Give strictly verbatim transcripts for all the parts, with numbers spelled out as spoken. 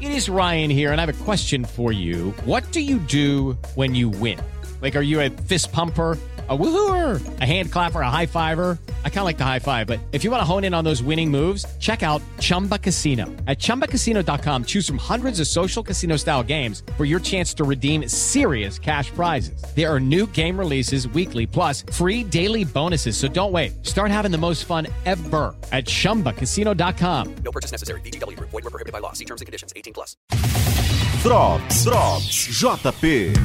It is Ryan here, and I have a question for you. What do you do when you win? Like, are you a fist pumper, a woohooer, a hand clapper, a high fiver? I kind of like the high five, but if you want to hone in on those winning moves, check out Chumba Casino. At chumba casino dot com, choose from hundreds of social casino style games for your chance to redeem serious cash prizes. There are new game releases weekly, plus free daily bonuses. So don't wait. Start having the most fun ever at chumba casino dot com. No purchase necessary. V G W Group. Void where prohibited by law. See terms and conditions. eighteen plus. Drops, Drops, J P.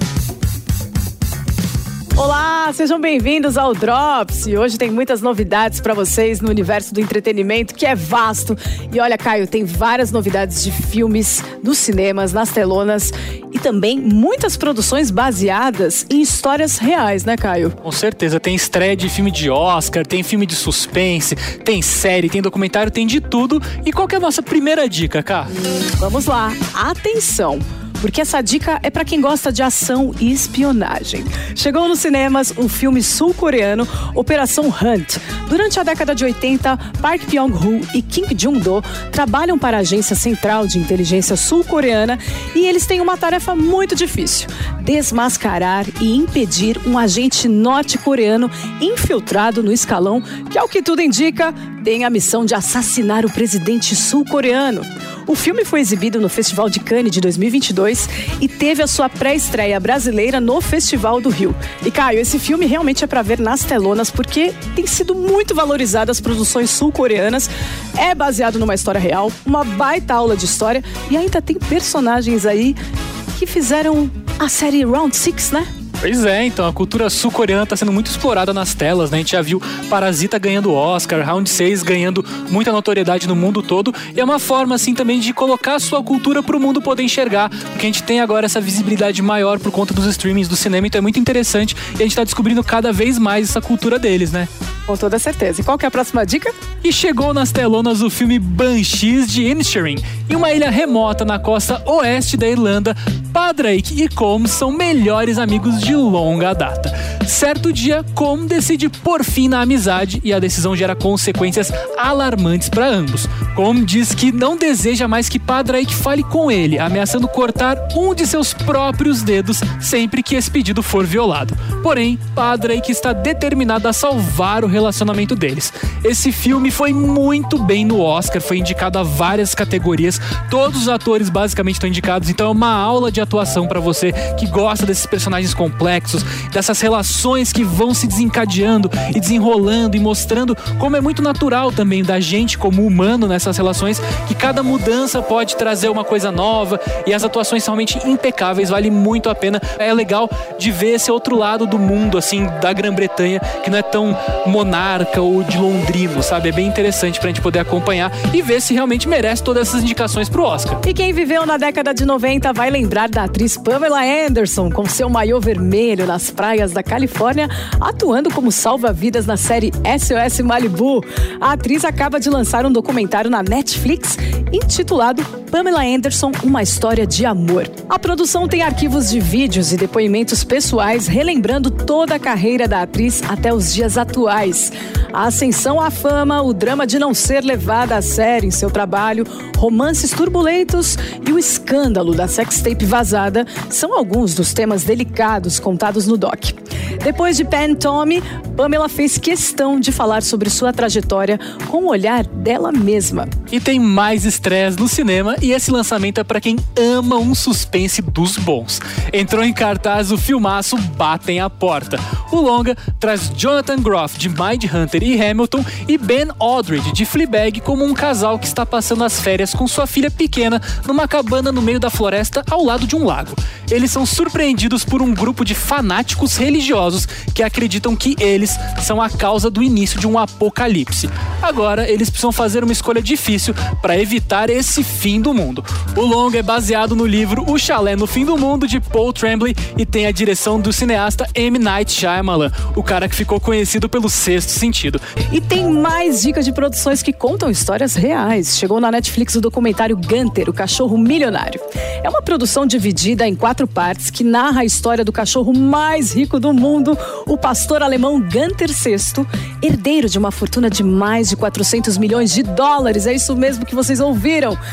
Olá, sejam bem-vindos ao Drops. E hoje tem muitas novidades para vocês no universo do entretenimento, que é vasto. E olha, Caio, tem várias novidades de filmes nos cinemas, nas telonas e também muitas produções baseadas em histórias reais, né, Caio? Com certeza, tem estreia de filme de Oscar, tem filme de suspense, tem série, tem documentário, tem de tudo. E qual que é a nossa primeira dica, Cá? Vamos lá, atenção! Porque essa dica é para quem gosta de ação e espionagem. Chegou nos cinemas o filme sul-coreano Operação Hunt. Durante a década de oitenta, Park Byung-ho e Kim Jong-do trabalham para a Agência Central de Inteligência Sul-Coreana e eles têm uma tarefa muito difícil: desmascarar e impedir um agente norte-coreano infiltrado no escalão que, ao que tudo indica, tem a missão de assassinar o presidente sul-coreano. O filme foi exibido no Festival de Cannes de dois mil e vinte e dois e teve a sua pré-estreia brasileira no Festival do Rio. E, Caio, esse filme realmente é para ver nas telonas porque tem sido muito valorizado as produções sul-coreanas, é baseado numa história real, uma baita aula de história e ainda tem personagens aí que fizeram a série Round Six, né? Pois é, então a cultura sul-coreana está sendo muito explorada nas telas, né? A gente já viu Parasita ganhando Oscar, Round seis ganhando muita notoriedade no mundo todo, e é uma forma assim também de colocar a sua cultura para o mundo poder enxergar, porque a gente tem agora essa visibilidade maior por conta dos streamings do cinema, então é muito interessante e a gente está descobrindo cada vez mais essa cultura deles, né? Com toda certeza. E qual que é a próxima dica? E chegou nas telonas o filme Banshees de Inisherin. Em uma ilha remota na costa oeste da Irlanda, Padraig e Colm são melhores amigos de longa data. Certo dia, Colm decide pôr fim na amizade e a decisão gera consequências alarmantes para ambos. Colm diz que não deseja mais que Padraig fale com ele, ameaçando cortar um de seus próprios dedos sempre que esse pedido for violado. Porém, Padraig está determinado a salvar o relacionamento deles. Esse filme foi muito bem no Oscar, foi indicado a várias categorias, todos os atores basicamente estão indicados, então é uma aula de atuação para você que gosta desses personagens complexos, dessas relações que vão se desencadeando e desenrolando e mostrando como é muito natural também da gente como humano nessas relações, que cada mudança pode trazer uma coisa nova e as atuações são realmente impecáveis, vale muito a pena. É legal de ver esse outro lado do mundo, assim, da Grã-Bretanha, que não é tão monarca ou de londrino, sabe? É bem interessante pra gente poder acompanhar e ver se realmente merece todas essas indicações pro Oscar. E quem viveu na década de noventa vai lembrar da atriz Pamela Anderson, com seu maiô vermelho nas praias da Califórnia, atuando como salva-vidas na série S O S Malibu. A atriz acaba de lançar um documentário na Netflix intitulado Pamela Anderson, uma história de amor. A produção tem arquivos de vídeos e depoimentos pessoais relembrando toda a carreira da atriz até os dias atuais. A ascensão à fama, o drama de não ser levada a sério em seu trabalho, romances turbulentos e o escândalo da sextape vazada são alguns dos temas delicados contados no doc. Depois de Pen Tommy, Pamela fez questão de falar sobre sua trajetória com o olhar dela mesma. E tem mais estreias no cinema e esse lançamento é para quem ama um suspense dos bons. Entrou em cartaz o filmaço Batem a Porta. O longa traz Jonathan Groff de Mindhunter e Hamilton e Ben Aldridge de Fleabag como um casal que está passando as férias com sua filha pequena numa cabana no meio da floresta ao lado de um lago. Eles são surpreendidos por um grupo de fanáticos religiosos que acreditam que eles são a causa do início de um apocalipse. Agora, eles precisam fazer uma escolha difícil para evitar esse fim do mundo. O longa é baseado no livro O Chalé no Fim do Mundo, de Paul Tremblay, e tem a direção do cineasta M. Night Shyamalan, o cara que ficou conhecido pelo Sexto Sentido. E tem mais dicas de produções que contam histórias reais. Chegou na Netflix o documentário Gunther, o cachorro milionário. É uma produção dividida em quatro partes que narra a história do cachorro mais rico do mundo, o pastor alemão Gunther sexto, herdeiro de uma fortuna de mais de quatrocentos milhões de dólares. É isso mesmo que vocês ouviram. Entre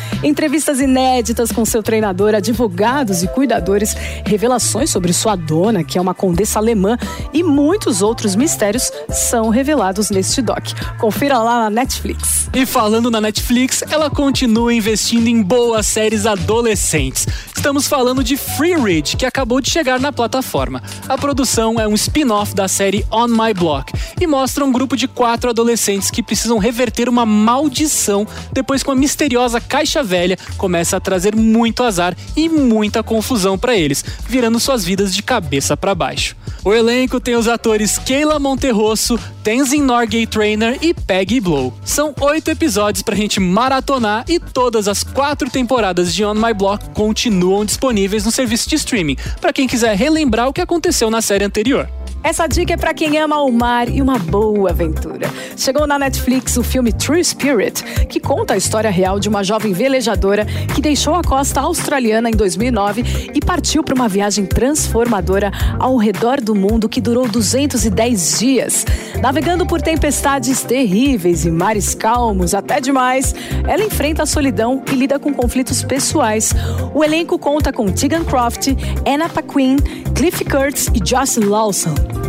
entrevistas inéditas com seu treinador, advogados e cuidadores, revelações sobre sua dona, que é uma condessa alemã, e muitos outros mistérios são revelados neste doc. Confira lá na Netflix. E falando na Netflix, ela continua investindo em boas séries adolescentes. Estamos falando de Free Read, que acabou de chegar na plataforma. A produção é um spin-off da série On My Block e mostra um grupo de quatro adolescentes que precisam reverter uma maldição depois que uma misteriosa caixa velha começa a trazer muito azar e muita confusão para eles, virando suas vidas de cabeça para baixo. O elenco tem os atores Keila Monterroso, Tenzin Norgay Trainer e Peggy Blow. São oito episódios pra gente maratonar e todas as quatro temporadas de On My Block continuam disponíveis no serviço de streaming, pra quem quiser relembrar o que aconteceu na série anterior. Essa dica é pra quem ama o mar e uma boa aventura. Chegou na Netflix o filme True Spirit, que conta a história real de uma jovem velejadora que deixou a costa australiana em dois mil e nove e partiu para uma viagem transformadora ao redor do mundo que durou duzentos e dez dias. Navegando por tempestades terríveis e mares calmos até demais, ela enfrenta a solidão e lida com conflitos pessoais. O elenco conta com Tegan Croft, Anna Paquin, Cliff Curtis e Josh Lawson.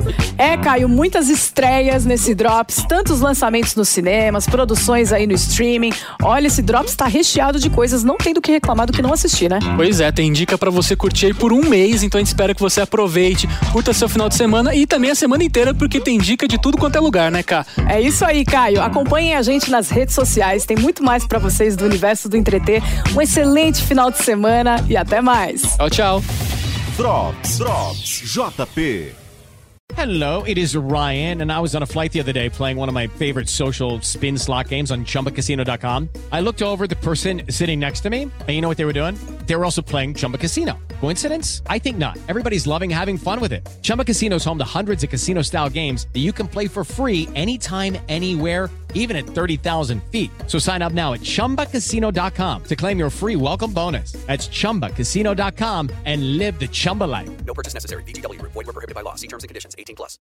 É, Caio, muitas estreias nesse Drops, tantos lançamentos nos cinemas, produções aí no streaming. Olha, esse Drops tá recheado de coisas, não tem do que reclamar do que não assistir, né? Pois é, tem dica pra você curtir aí por um mês, então a gente espera que você aproveite, curta seu final de semana e também a semana inteira, porque tem dica de tudo quanto é lugar, né, Cá? É isso aí, Caio. Acompanhem a gente nas redes sociais, tem muito mais pra vocês do universo do entreter. Um excelente final de semana e até mais. Tchau, tchau. Drops, Drops, J P. Hello, it is Ryan, and I was on a flight the other day playing one of my favorite social spin slot games on Chumba Casino dot com. I looked over the person sitting next to me, and you know what they were doing? They were also playing Chumba Casino. Coincidence? I think not. Everybody's loving having fun with it. Chumba Casino is home to hundreds of casino-style games that you can play for free anytime, anywhere, even at thirty thousand feet. So sign up now at Chumba Casino dot com to claim your free welcome bonus. That's Chumba Casino dot com and live the Chumba life. No purchase necessary. V G W. Void where prohibited by law. See terms and conditions. eighteen plus.